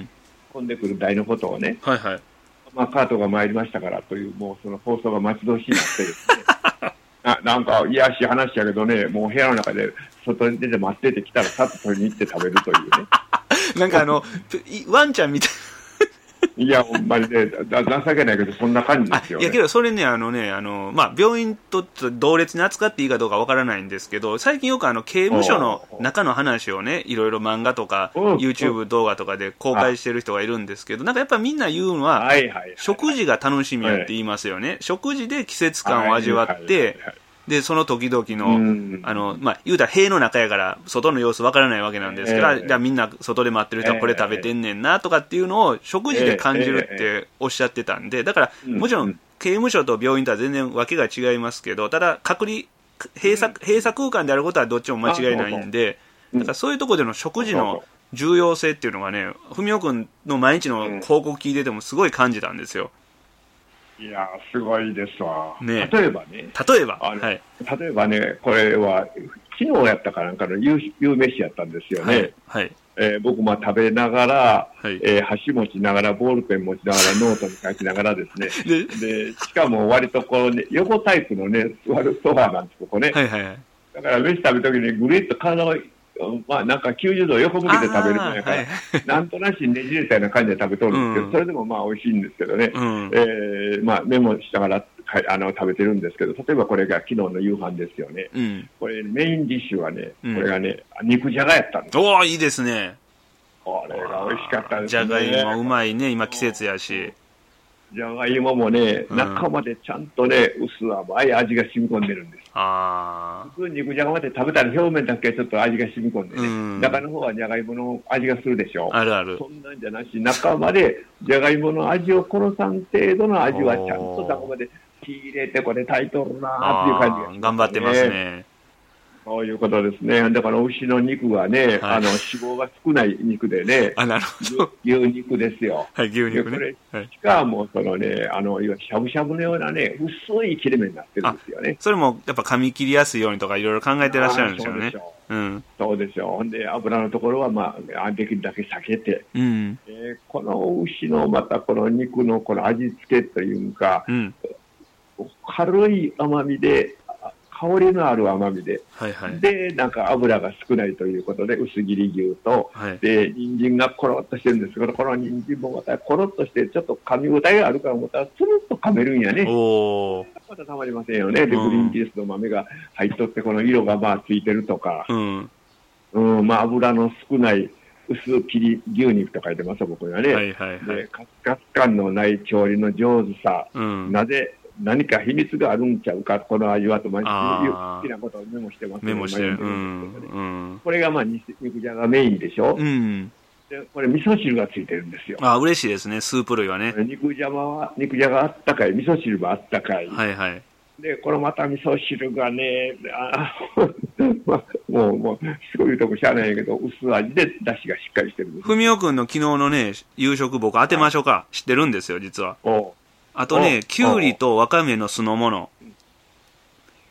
飛んでくる台のことをね、 はいはい。 まあ、カートが参りましたからという、もうその放送が待ち遠しいなってですね、な, なんか、いやしい話やけどね、もう部屋の中で外に出て待っててきたら、さっと取りに行って食べるというね。 なんかあの、ワンちゃんみたいな。 いや、ほんまにね、情けないけど、そんな感じですよ、ね。 いや、けど、それね、あのね、あの、まあ、病院と同列に扱っていいかどうかわからないんですけど、最近よくあの、刑務所の中の話をね、いろいろ漫画とか、YouTube 動画とかで公開してる人がいるんですけど、なんかやっぱみんな言うのは、はいはいはいはい、食事が楽しみやって言いますよね。はい、食事で季節感を味わって、はいはいはいはい、で、その時々の、あの、まあ、言うたら塀の中やから、外の様子わからないわけなんですから、えー、じゃあみんな外で待ってる人はこれ食べてんねんな、とかっていうのを食事で感じるっておっしゃってたんで、だから、もちろん、刑務所と病院とは全然わけが違いますけど、ただ、隔離、閉鎖、閉鎖空間であることはどっちも間違いないんで、だからそういうところでの食事の重要性っていうのがね、文雄くんの毎日の報告聞いててもすごい感じたんですよ。 いやー、すごいですわ。 ね、 例えばね。 例えば、 はい、例えばね、これは、昨日やったかなんかの夕飯やったんですよね。はいはい、えー、僕、まあ食べながら、はい、えー、箸持ちながら、ボールペン持ちながら、ノートに書きながらですね。で, で、しかも割とこう、ね、横タイプのね、座るソファーなんです、ここね。はいはいはい、だから飯食べるときにぐりっと体を、まあなんかきゅうじゅうど横向けて食べるもんやから、はい、なんとなしねじれたような感じで食べとるんですけど、うん、それでもまあ美味しいんですけどね、うん、えー、まあメモしながらあの食べてるんですけど、例えばこれが昨日の夕飯ですよね。うん、これメインディッシュはね、これがね、うん、肉じゃがやったんです。 おー、いいですね。 これが美味しかったですね。 じゃがいもうまいね、今季節やし。 じゃがいももね、うん、中までちゃんとね、薄甘い味が染み込んでるんです。あ普通に肉じゃがまで食べたら表面だけちょっと味が染み込んでね、うん、中の方はじゃがいもの味がするでしょ。 あるある。 そんなんじゃなし、中までじゃがいもの味を殺さん程度の味はちゃんと中まで火入れてこれ炊いとるなーっていう感じがしますね。 頑張ってますね。 そういうことですね。だから牛の肉はね、はい、あの脂肪が少ない肉でね、 あ、なるほど。 牛肉ですよ。 はい、牛肉ね。これしかもそのね、あの、いわゆるしゃぶしゃぶのようなね、薄い切れ目になってるんですよね。 それもやっぱ噛み切りやすいようにとかいろいろ考えてらっしゃるんでしょうね。そうでしょう。うん。 そうでしょう。ほんで、油のところはまあ、できるだけ避けて、うん、えー、この牛のまたこの肉のこの味付けというか、うん、軽い甘みで、香りのある甘みで、はいはい、で、なんか油が少ないということで、薄切り牛と、はい、で、人参がコロッとしてるんですけど、この人参もまたコロッとして、ちょっと噛み応えがあるから思ったら、つるっと噛めるんやね。おー。またたまりませんよね。で、グリーンピースの豆が入っとって、この色がまあついてるとか、うん、うん、まあ油の少ない薄切り牛肉と書いてますよ、僕はね。はいはいはい、で、カスカス感のない調理の上手さ、うん、なぜ、何か秘密があるんちゃうか、この味はと、まあ、好きなことをメモしてます、ね、 メモしてる。うんうん、 これがまあ肉じゃがメインでしょ。うん、でこれ味噌汁がついてるんですよ。 ああ、嬉しいですね、スープ類はね。 肉じゃがは、肉じゃがあったかい、味噌汁もあったかい。はいはい。で、このまた味噌汁がね、あまあ、もう、もう、すごいとこしゃあないけど、薄味で出汁がしっかりしてるんです。 文雄くんの昨日のね、夕食僕当てましょうか。はい、知ってるんですよ、実は。おあとね、きゅうりとわかめの酢の物。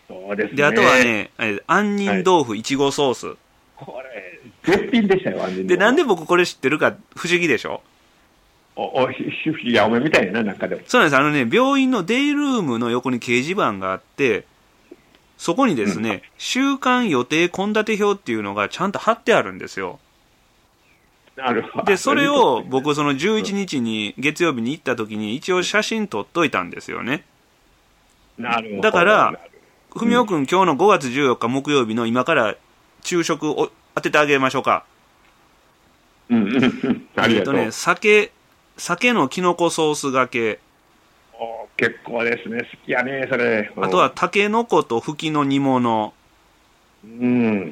そうですね。 で、あとはね、杏仁豆腐いちごソース。はい、 これ、絶品でしたよ、杏仁豆腐。 で、なんで僕これ知ってるか不思議でしょ？ お、お、主婦やおめみたいな、なんかでも。 そうなんです。あのね、病院のデイルームの横に掲示板があって、そこにですね、うん、週間予定献立表っていうのがちゃんと貼ってあるんですよ。 なるほど。 で、それを僕そのじゅういちにちに月曜日に行った時に一応写真撮っといたんですよね。 なるほど。 だから、文雄くん今日のごがつじゅうよっか木曜日の今から昼食を当ててあげましょうか。 うんうんうん。ありがとう。 えっとね、酒、酒のきのこソースがけ。 お、結構ですね。好きやね、それ。 あとは、たけのことふきの煮物。 うん。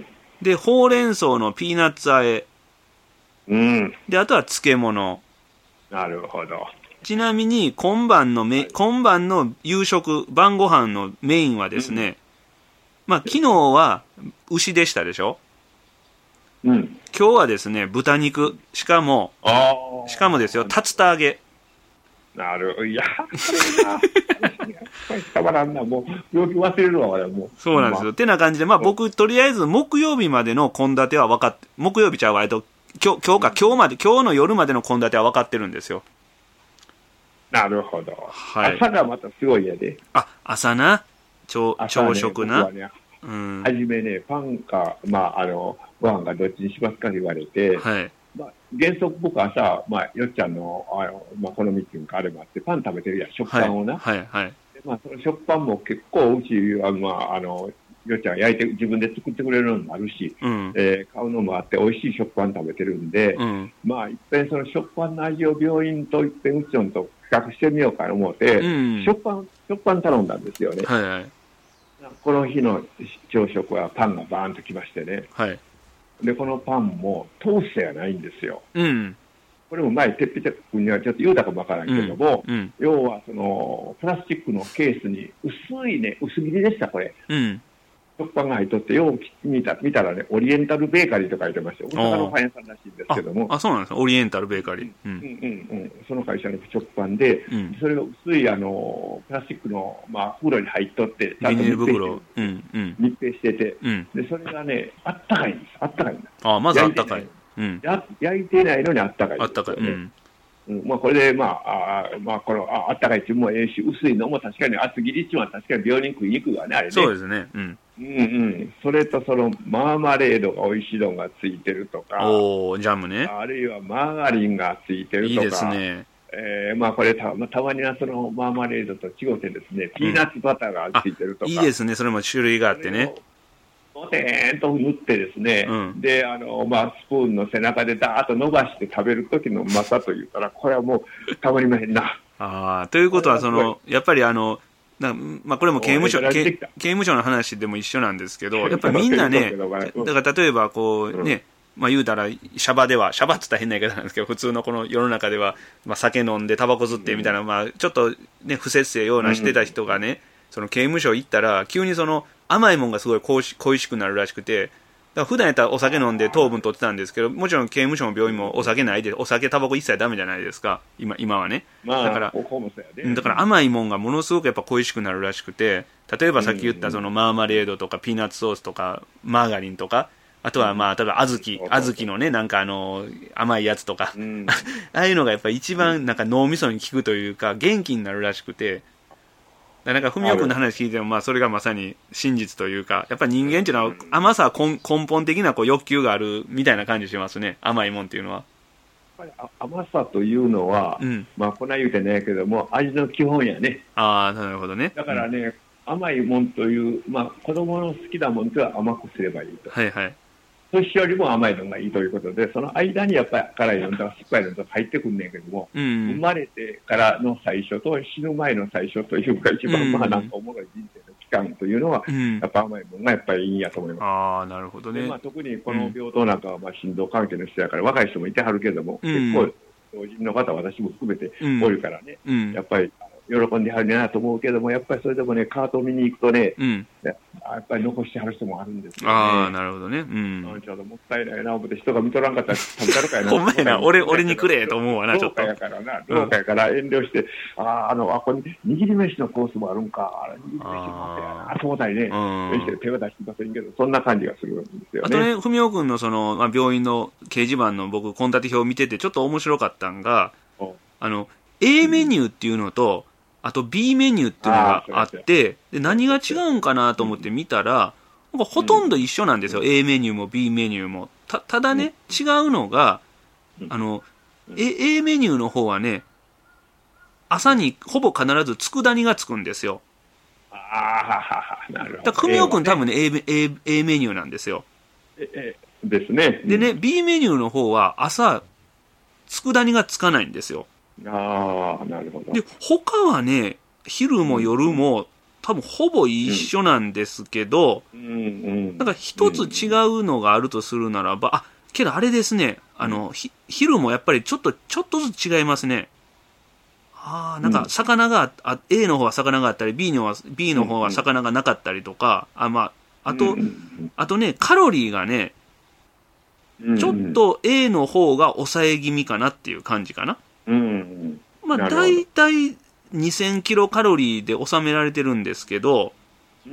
で、ほうれん草のピーナッツ和え。 うん。 で、あとは漬物。 なるほど。 ちなみに、今晩のめ、はい、今晩の夕食、晩ご飯のメインはですね、うん、まあ、昨日は牛でしたでしょ？ うん。 今日はですね、豚肉。しかも、 あしかもですよ、竜田揚げ。 なる、いや、それな。たまらんな、もう、病気忘れるわ、俺もう。 そうなんですよ。ってな感じで、まあ僕、とりあえず木曜日までの献立は分かって、木曜日ちゃうわ、えっと、今日、今日か、今日まで、今日の夜までの献立は分かってるんですよ。 なるほど。 はい。 朝がまたすごいやで。 あ、朝な。朝、朝食な。 ね、うん。はじめね、パンか、まあ、あの、ご飯かどっちにしますかと言われて、 はい。 まあ、原則僕朝、まあ、よっちゃんの、あの、まあ、好みっていうかあれもあって、パン食べてるやん、食パンをな。 はい、はい、はい。 で、まあ、その食パンも結構、うち、あの、まあ、あの、よっちゃん焼いて、自分で作ってくれるのもあるし、 うん、 えー、買うのもあって、美味しい食パン食べてるんで、 うん、まあ、いっぺんその食パンの味を病院といっぺんうちのと比較してみようかと思って、うん、食パン、食パン頼んだんですよね。 はい、はい。 この日の朝食はパンがバーンと来ましてね。 はい。 で、このパンもトーストやないんですよ。 うん。 これも前、てっぺちゃくんにはちょっと言うたかもわからんけども、 うんうん、 要はその、プラスチックのケースに薄いね、薄切りでした、これ。 うん。 食パンが入っとって、よう見た見たらね、オリエンタルベーカリーと書いてました。大阪のパン屋さんらしいんですけども。 あ, あ、そうなんですか、オリエンタルベーカリー。 うん、うん、うんうん。その会社の食パンで、うん、それが薄い、あの、プラスチックの、まあ、袋に入っとって、 ちゃんと密閉して、うんうん、 密閉してて、 うん、 で、それがね、あったかいんです。あったかいんです。 あ、まずあったかい。 うん、や焼いてないのにあったかい、 ね。あったかい。うん。 うん、まあ、これで、まあ、あまあ、この、あ、あったかいっていうのもええし、薄いのも確かに厚切りっていうのは確かに病人食いにくいわね、あれね。 そうですね。うん。 うんうん。それとその、マーマレードが美味しいのがついてるとか。 おー、ジャムね。 あるいはマーガリンがついてるとか。 いいですね。 えー、まあこれた、まあ、たまにはそのマーマレードと違ってですね、ピーナッツバターがついてるとか。 うん、いいですね。それも種類があってね。 ポテーンと塗ってですね、うん、で、あの、まあ、スプーンの背中でダーッと伸ばして食べる時のうまさというから、これはもうたまりまへんな。 ああ、ということは、その、やっぱりあの、なまあ、これも刑務所、刑務所の話でも一緒なんですけど、やっぱりみんなね、だから例えばこうね、うん、まあ言うたら、シャバでは、シャバって言ったら変な言い方なんですけど、普通のこの世の中では、まあ酒飲んでタバコ吸ってみたいな、まあちょっとね、不節制ようなしてた人がね、その刑務所行ったら、急にその甘いもんがすごい恋し、恋しくなるらしくて、だから普段やったらお酒飲んで糖分取ってたんですけど、もちろん刑務所も病院もお酒ないで、お酒タバコ一切ダメじゃないですか、今、今はね。 まあ、 だから、だから甘いもんがものすごくやっぱ恋しくなるらしくて、例えばさっき言ったそのマーマレードとかピーナッツソースとかマーガリンとか、あとはまあ、例えば小豆、小豆のね、なんかあの、甘いやつとか、うん、ああいうのがやっぱ一番なんか脳みそに効くというか、元気になるらしくて、なんか、文雄君の話聞いても、まあ、それがまさに真実というか、やっぱり人間っていうのは甘さは根本的なこう欲求があるみたいな感じしますね。甘いもんっていうのは。 やっぱり甘さというのは、うん、まあ、こない言うてないけども、味の基本やね。 ああ、なるほどね。 だからね、うん、甘いもんという、まあ、子供の好きなもんとは甘くすればいいと。 はいはい。 年よりも甘いのがいいということで、その間にやっぱり辛いのとか酸っぱいのとか入ってくんねんけども、うん、生まれてからの最初と死ぬ前の最初というか、一番、うん、まあなんかおもろい人生の期間というのは、うん、やっぱ甘いものがやっぱりいいんやと思います。 ああ、なるほどね。 でまあ、特にこの病棟なんかはまあ心臓関係の人やから、若い人もいてはるけども、うん、結構老人の方、私も含めて多いからね、やっぱり喜んではるなと思うけども、やっぱりそれでもね、カートを見に行くとね、 うん、 やっぱり残してはる人もあるんですよね。 ああ、なるほどね。うん。 ちょっともったいないな、思って人が見とらんかったら食べたのかいな。 ほんまやな、俺、俺にくれと思うわな、ちょっと。 廊下やからな、廊下やから遠慮して、うん、ああ、あの、あ、これ、握り飯のコースもあるんか、握り飯もあってやな、そうだいね、うん、手は出してませんけど、そんな感じがするんですよね。 あとね、文雄君のその、まあ、病院の掲示板の僕、献立表を見てて、ちょっと面白かったんが、あの、A メニューっていうのと、あと B メニューっていうのがあって、で、何が違うんかなと思って見たら、なんかほとんど一緒なんですよ。A メニューも B メニューも。た、ただね、違うのが、あの、A、A メニューの方はね、朝にほぼ必ず佃煮がつくんですよ。 ああ、なるほど。 だから、文雄君多分ね、A、A、A メニューなんですよ。 え、え、ですね。 でね、B メニューの方は朝、佃煮がつかないんですよ。 ああ、なるほど。 で、他はね、昼も夜も、多分ほぼ一緒なんですけど、うんうん、なんか一つ違うのがあるとするならば、あ、けどあれですね、あの、ひ昼もやっぱりちょっと、ちょっとずつ違いますね。ああ、なんか魚があ、A の方は魚があったり、B のは、B の方は魚がなかったりとか、あ、まあ、あと、あとね、カロリーがね、ちょっと A の方が抑え気味かなっていう感じかな。うん、まあ、大体にせんキロカロリーで収められてるんですけど、うん、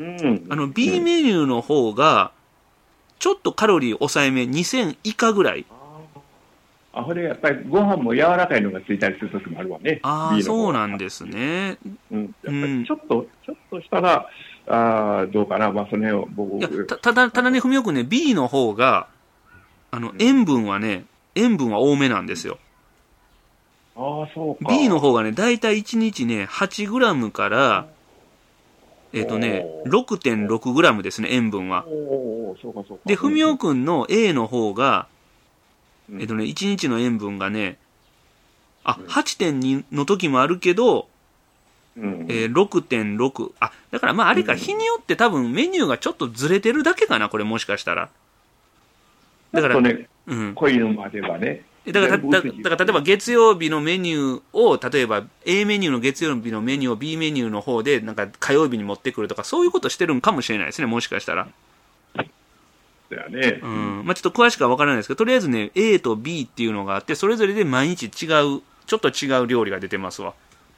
あの B メニューの方がちょっとカロリー抑えめにせん以下ぐらい。 あ、これやっぱりご飯も柔らかいのがついたりする時もあるわね。 ああ、そうなんですね。 うん、やっぱりちょっと、ちょっとしたら、あ、どうかな、まあ、その辺を僕。 いや、た、ただ、ただね、文雄君ね、B の方が、あの、塩分はね、塩分は多めなんですよ。 ああ、そうか。 B の方がね、だいたいいちにちね、はちグラムから、えっとね、ろくてんろくグラムですね、塩分は。 おー、そうかそうか。 で、文雄くんの A の方が、えっとね、いちにちの塩分がね、あ、はちてんに の時もあるけど、うん、えー、ろくてんろく。あ、だからまああれか、日によって多分メニューがちょっとずれてるだけかな、これもしかしたら。 だから、ね、うん、濃いのもあればね。 だから、だから例えば月曜日のメニューを、例えば A メニューの月曜日のメニューを B メニューの方で、なんか火曜日に持ってくるとか、そういうことしてるんかもしれないですね、もしかしたら。 だよね。 うん。まあちょっと詳しくは分からないですけど、とりあえずね、A と B っていうのがあって、それぞれで毎日違う、ちょっと違う料理が出てますわ。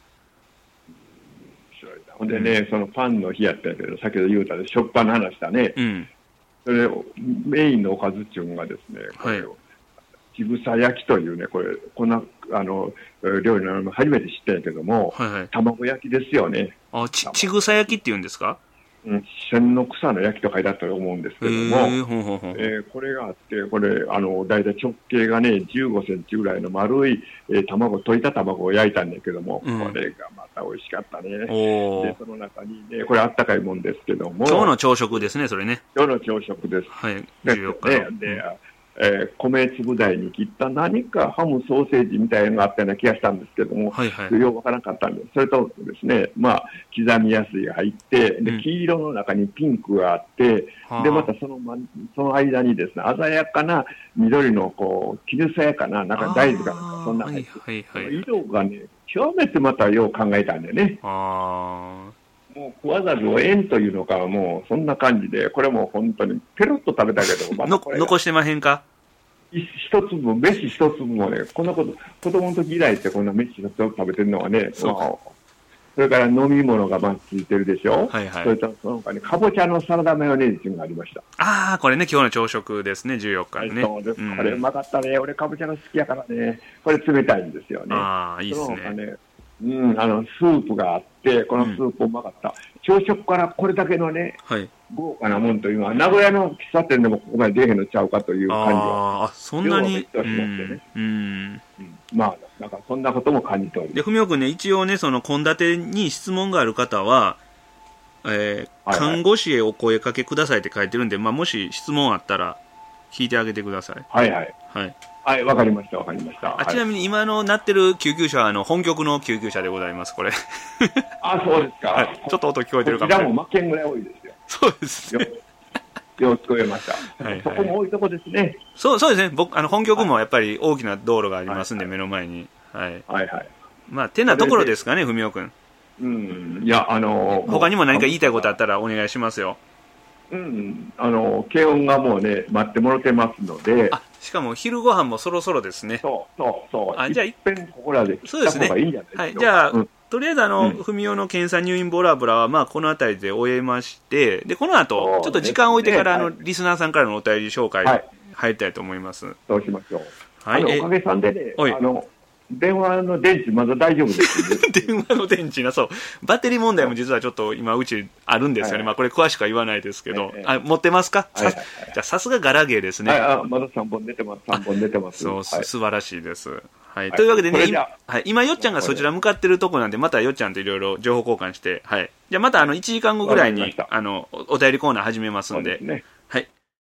ほんでね、うん、そのパンの日やったけど、先ほど言うたで、食パンの話したね。うん。それを、メインのおかずっていうのがですね、これを、はい、ちぐさ焼きというね、これ、こんな、あの、料理の名前初めて知ったんやけども、はいはい、卵焼きですよね。 あ、ち、ちぐさ焼きって言うんですか？ うん、千の草の焼きと書いてあったと思うんですけども、えーほんほんほんえー、これがあって、これ、あの、だいたい直径がね、じゅうごセンチぐらいの丸い、えー、卵、溶いた卵を焼いたんだけども、うん、これがまた美味しかったね。で、その中にね、これあったかいもんですけども。 今日の朝食ですね、それね。 今日の朝食です。 はい、じゅうよっかの。 で、でえー、米粒大に切った何かハムソーセージみたいなのがあったような気がしたんですけども、はいはい、よくわからなかったんです。それとですね、まあ、刻みやすいが入って、で、黄色の中にピンクがあって、うん、で、またその、ま、その間にですね、鮮やかな緑の、こう、絹さやかな、なんか大豆が、そんな入って、はいはいはい、色がね、極めてまたよう考えたんでね。あもう食わざるを得んというのか、もうそんな感じで、これも本当にペロッと食べたけど、 ま、残してまへんか？ 一粒、飯一粒もね、こんなこと、子供の時以来ってこんな飯一粒食べてるのはね、そうか、まあ、それから飲み物がまあついてるでしょ、はいはい、それとその他にかぼちゃのサラダマヨネーズっていうのがありました。 ああ、これね、今日の朝食ですね、じゅうよっかにね。 そうです、うん、これうまかったね、俺かぼちゃが好きやからね、これ冷たいんですよね。 ああ、いいですね。 ね、うん、あの、スープがあって、このスープうまかった。うん、朝食からこれだけのね、はい、豪華なもんというのは、名古屋の喫茶店でもここまで出へんのちゃうかという感じは。 ああ、そんなに。 うん、うん。まあ、なんかそんなことも感じております。 で、ふみおくんね、一応ね、その献立に質問がある方は、えー、はいはい、看護師へお声かけくださいって書いてるんで、まあ、もし質問あったら、聞いてあげてください。 はいはい。はい。はい、わかりました、わかりました。 あ、ちなみに今の鳴ってる救急車は、あの、本局の救急車でございます、これ。 あ、そうですか。 はい、ちょっと音聞こえてるかもしれない。 こちらも負けんぐらい多いですよ。 そうですね。 よう聞こえました。はいはい、そこも多いとこですね。 そう、そうですね。僕、あの、本局もやっぱり大きな道路がありますんで、はいはい、目の前に。はい。はいはい。まあ、てなところですかね、ふみおくん。 うん、いや、あのー、 他にも何か言いたいことあったらお願いしますよ。 うん、あの、軽音がもうね、待ってもろてますので。 あ、しかも昼ご飯もそろそろですね。 そうそうそう。 あ、じゃあ、いっぺんここらで切った方がいいんじゃないですか。 はい、じゃあ、うん、とりあえずあの、ふみおの検査入院ボラブラは、まあ、この辺りで終えまして、で、この後、ちょっと時間を置いてから、ね、あの、リスナーさんからのお便り紹介、はい、入りたいと思います。 そうしましょう。 はい。 おかげさんでね、あの、電話の電池まだ大丈夫ですよね。 電話の電池な、そう。バッテリー問題も実はちょっと今うちあるんですよね。はい、まあこれ詳しくは言わないですけど。はい、あ、持ってますか、はいはいはい、じゃあさすがガラゲーですね。 はい、あ、まださんぼん出てます。さんぼん出てます。 そう、はい、素晴らしいです。はい。はい、 というわけでね、今、はい、今よっちゃんがそちら向かってるとこなんで、またよっちゃんといろいろ情報交換して、はい。じゃあまたあのいちじかんごぐらいに、あの、お便りコーナー始めますんで。そうですね。